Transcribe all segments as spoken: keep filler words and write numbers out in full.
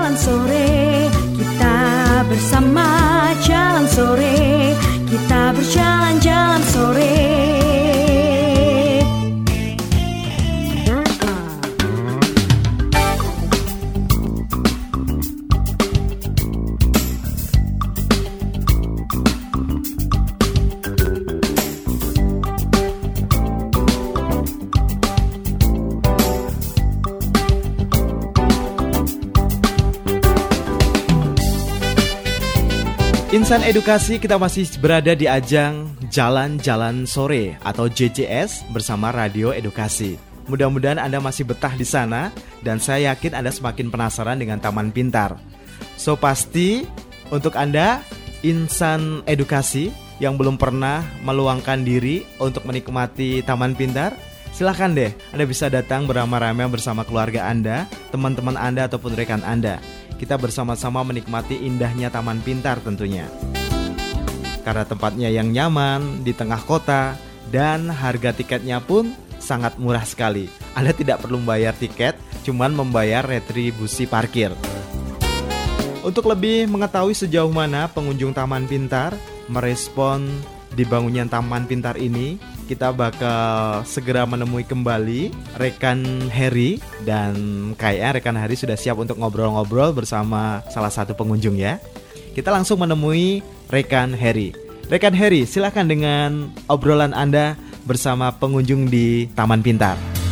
jalan sore, kita bersama jalan sore, kita berjalan-jalan sore. Insan Edukasi, kita masih berada di ajang Jalan-Jalan Sore atau J J S bersama Radio Edukasi. Mudah-mudahan Anda masih betah di sana dan saya yakin Anda semakin penasaran dengan Taman Pintar. So pasti untuk Anda insan edukasi yang belum pernah meluangkan diri untuk menikmati Taman Pintar, silahkan deh Anda bisa datang beramai-ramai bersama keluarga Anda, teman-teman Anda ataupun rekan Anda. Kita bersama-sama menikmati indahnya Taman Pintar tentunya. Karena tempatnya yang nyaman, di tengah kota, dan harga tiketnya pun sangat murah sekali. Anda tidak perlu membayar tiket, cuman membayar retribusi parkir. Untuk lebih mengetahui sejauh mana pengunjung Taman Pintar merespon dibangunnya Taman Pintar ini, kita bakal segera menemui kembali rekan Harry. Dan kayaknya rekan Harry sudah siap untuk ngobrol-ngobrol bersama salah satu pengunjung ya. Kita langsung menemui rekan Harry. Rekan Harry, silakan dengan obrolan Anda bersama pengunjung di Taman Pintar.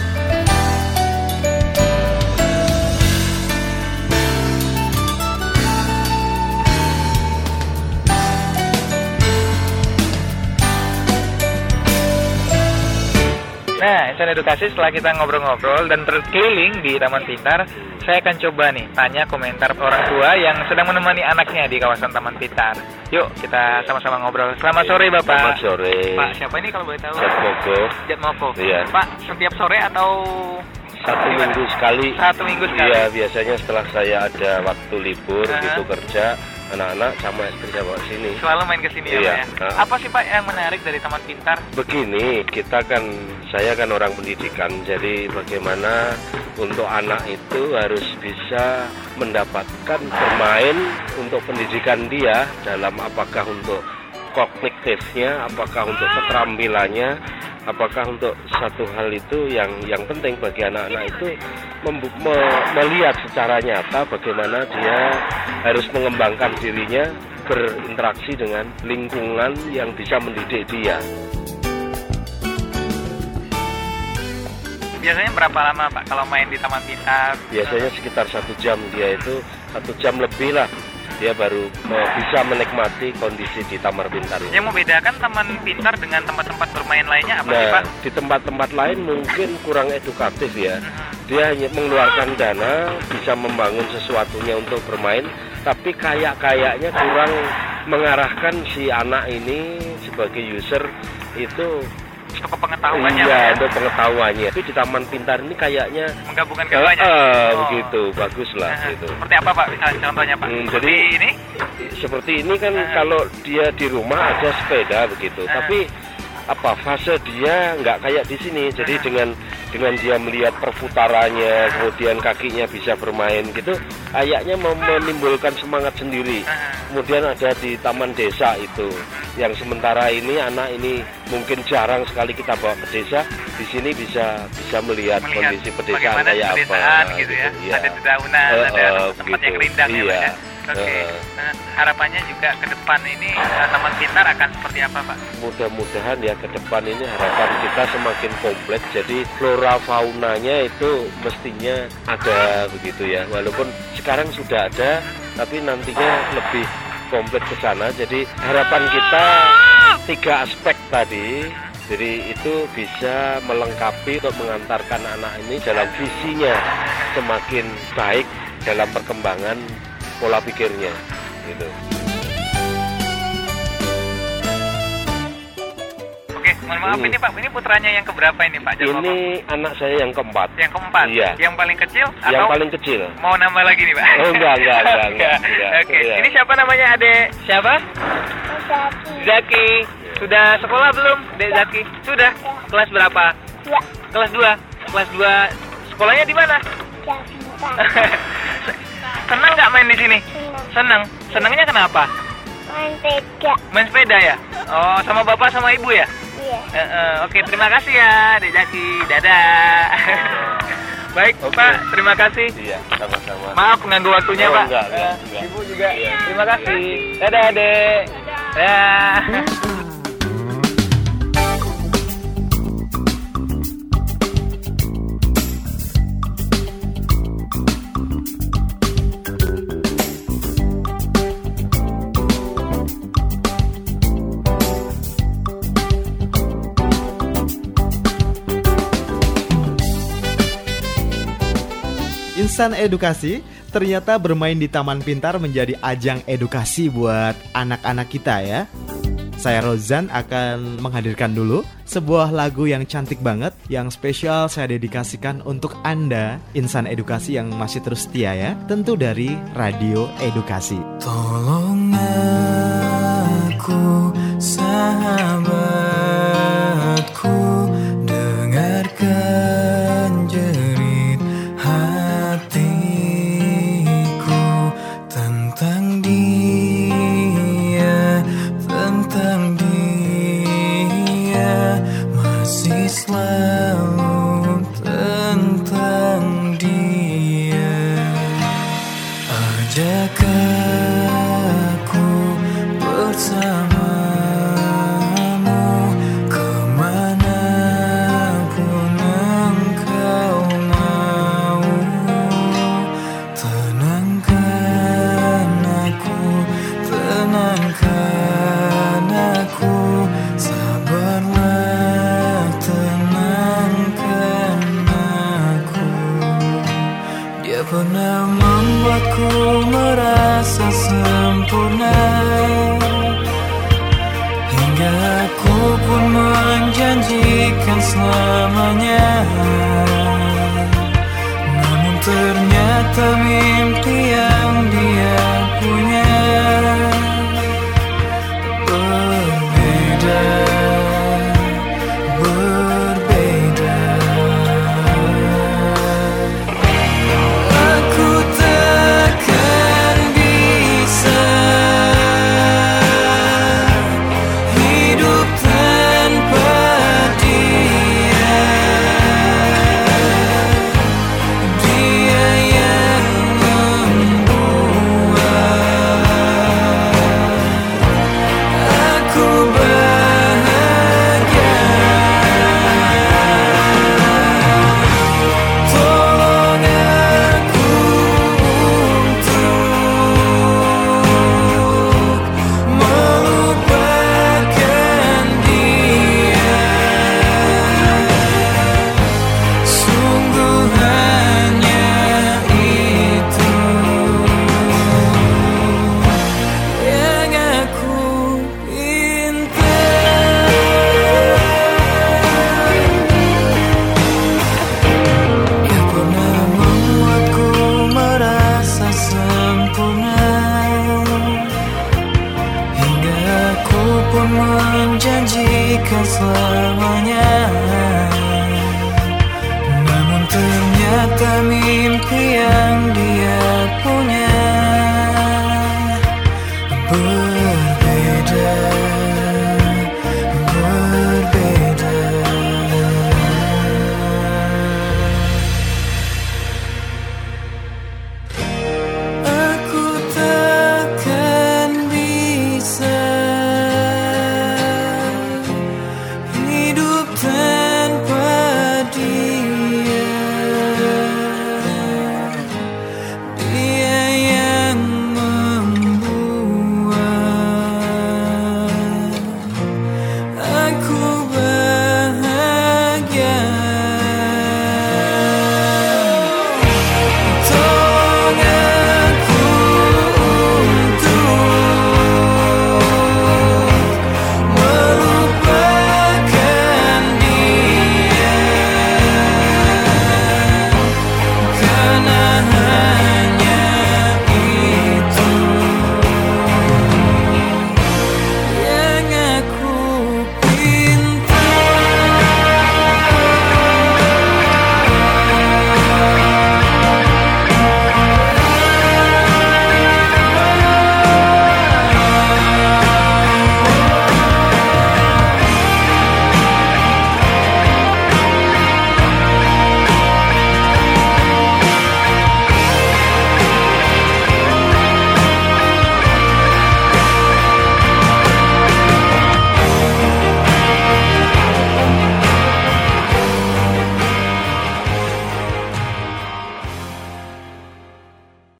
Nah, insan edukasi, setelah kita ngobrol-ngobrol dan berkeliling di Taman Pintar, saya akan coba nih tanya komentar orang tua yang sedang menemani anaknya di kawasan Taman Pintar. Yuk, kita sama-sama ngobrol. Selamat sore, Bapak. Selamat sore. Pak, siapa ini kalau boleh tahu? Jatmoko. Jatmoko. Iya. Pak, setiap sore atau satu gimana? minggu sekali. Satu minggu sekali. Iya, biasanya setelah saya ada waktu libur uh-huh. gitu kerja, anak-anak sama istri saya bawa sini. Selalu main ke sini ya, iya. Pak ya. Apa sih Pak yang menarik dari Taman Pintar? Begini, kita kan, saya kan orang pendidikan, jadi bagaimana untuk anak itu harus bisa mendapatkan bermain untuk pendidikan dia, dalam apakah untuk kognitifnya, apakah untuk keterampilannya, apakah untuk satu hal itu yang yang penting bagi anak-anak itu membu- me- melihat secara nyata bagaimana dia harus mengembangkan dirinya, berinteraksi dengan lingkungan yang bisa mendidik dia. Biasanya berapa lama Pak kalau main di Taman Pintar? Biasanya sekitar satu jam, dia itu satu jam lebih lah. Dia baru uh, bisa menikmati kondisi di Taman Pintar ini. Yang membedakan Taman Pintar dengan tempat-tempat bermain lainnya apa nah, sih Pak? Di tempat-tempat lain mungkin kurang edukatif ya. Dia hanya mengeluarkan dana, bisa membangun sesuatunya untuk bermain, tapi kayak-kayaknya kurang mengarahkan si anak ini sebagai user itu untuk pengetahuannya. Iya, ya? untuk pengetahuannya. Tapi di Taman Pintar ini kayaknya menggabungkan keduanya. Uh, uh, oh. begitu, bagus lah uh, gitu. Seperti apa Pak? Misalnya contohnya Pak? Hmm, jadi ini? Seperti ini kan uh. kalau dia di rumah ada sepeda begitu, uh. tapi apa fase dia nggak kayak di sini. Jadi uh. dengan dengan dia melihat perputarannya, kemudian kakinya bisa bermain gitu, kayaknya menimbulkan semangat sendiri. Kemudian ada di taman desa itu, yang sementara ini anak ini mungkin jarang sekali kita bawa ke desa. Di sini bisa bisa melihat, melihat kondisi pedesaan kayak apa. Gitu ya. Gitu, ya. Ada dedaunan, uh, ada uh, tempat gitu. Yang rindang iya. ya Pak ya. Oke, okay. uh. nah, harapannya juga ke depan ini uh, Taman Pintar akan seperti apa Pak? Mudah-mudahan ya ke depan ini harapan kita semakin kompleks, jadi flora faunanya itu mestinya ada begitu ya. Walaupun sekarang sudah ada, tapi nantinya lebih kompleks ke sana. Jadi harapan kita tiga aspek tadi. Jadi itu bisa melengkapi untuk mengantarkan anak ini dalam visinya semakin baik dalam perkembangan pola pikirnya gitu. Oke, mohon maaf hmm. ini Pak, ini putranya yang keberapa ini Pak? Ini Joko? Anak saya yang keempat. Yang keempat? Iya. Yang paling kecil? Yang atau paling kecil. Mau nambah lagi nih Pak? Oh enggak, enggak, enggak, enggak, enggak. Oke, iya. Ini siapa namanya adek? Siapa? Zaki. Zaki. Sudah sekolah belum Dek Zaki? Sudah? Kelas berapa? Ya. Kelas dua? Kelas dua sekolahnya di mana? Senang nggak main di sini? Senang. Senangnya kenapa? Main sepeda. Main sepeda ya? Oh, sama bapak sama ibu ya? Iya. Uh, uh, Oke, terima kasih ya, Dek Jaki. Dadah. Baik, Oke. Pak. Terima kasih. Iya, sama-sama. Maaf mengganggu waktunya, Oh, Pak. enggak, enggak, Eh, enggak. Ibu juga. Iya. Terima kasih. Dadah, Dek. Dadah. Insan Edukasi, ternyata bermain di Taman Pintar menjadi ajang edukasi buat anak-anak kita ya. Saya Rozan akan menghadirkan dulu sebuah lagu yang cantik banget, yang spesial saya dedikasikan untuk Anda, Insan Edukasi yang masih terus setia ya, tentu dari Radio Edukasi. Tolong aku, sahabatku, dengarkan jerit hatiku tentang dia, tentang dia, masih selalu tentang dia. Ajak aku bersamamu kemanapun engkau mau. Tenangkan aku, tenangkan aku, sabarlah, tenangkan aku. Dia pernah membuatku merasa sempurna, hingga aku pun menjanjikan selamanya. Namun ternyata mimpi yang dia punya berbeda, berbeda. Aku takkan bisa hidup tanpa dia. Dia yang membuat aku bahagia. Tolong aku untuk melupakan dia. Sungguh hanya itu yang aku minta. Dia pernah membuatku merasa sempurna, hingga aku pun menjanjikan selamanya. Namun ternyata mimpi yang dia punya